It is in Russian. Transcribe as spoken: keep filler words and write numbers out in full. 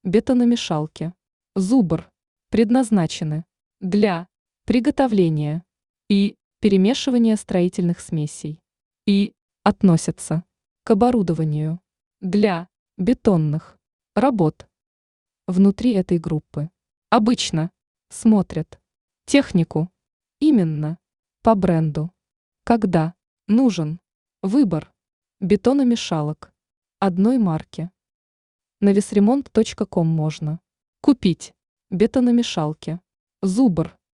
бетономешалки. Зубр предназначены для приготовления и перемешивания строительных смесей и относятся к оборудованию для бетонных работ. Внутри этой группы обычно смотрят технику именно по бренду, когда нужен выбор бетономешалок одной марки. На весремонт точка ком можно купить бетономешалки Зубр